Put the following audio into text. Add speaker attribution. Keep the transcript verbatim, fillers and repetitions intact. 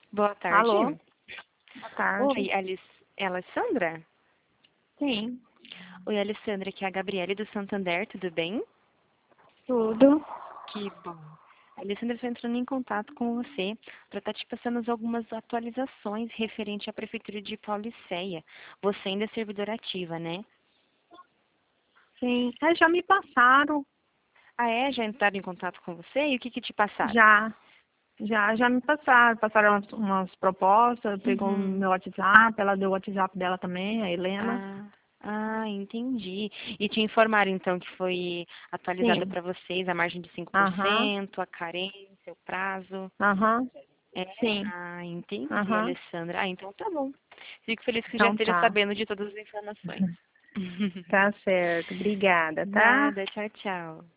Speaker 1: Boa tarde.
Speaker 2: Alô? Boa tarde.
Speaker 1: Oi, Alice... é a Alessandra?
Speaker 2: Sim,
Speaker 1: Oi, Alessandra, aqui é a Gabriele do Santander, tudo bem?
Speaker 2: tudo.
Speaker 1: Que bom. A Alessandra está entrando em contato com você para estar te passando algumas atualizações referente à Prefeitura de Paulicéia. Você ainda é servidora ativa, né?
Speaker 2: Sim, é, já me passaram.
Speaker 1: Ah, é? Já entraram em contato com você? E o que que te passaram?
Speaker 2: Já, já, já me passaram. Passaram umas, umas propostas, pegou o
Speaker 1: Uhum.
Speaker 2: meu WhatsApp, ela deu o WhatsApp dela também, a Helena.
Speaker 1: Ah, ah, entendi. E te informaram, então, que foi atualizada
Speaker 2: Sim,
Speaker 1: para vocês a margem de cinco por
Speaker 2: aham,
Speaker 1: cento, a carência, o prazo.
Speaker 2: aham,
Speaker 1: É?
Speaker 2: sim,
Speaker 1: Ah, entendi,
Speaker 2: aham.
Speaker 1: Alessandra. Ah, então tá bom. Fico feliz que já
Speaker 2: Então
Speaker 1: esteja
Speaker 2: tá,
Speaker 1: sabendo de todas as informações.
Speaker 2: tá certo. Obrigada, tá?
Speaker 1: Nada, tchau, tchau.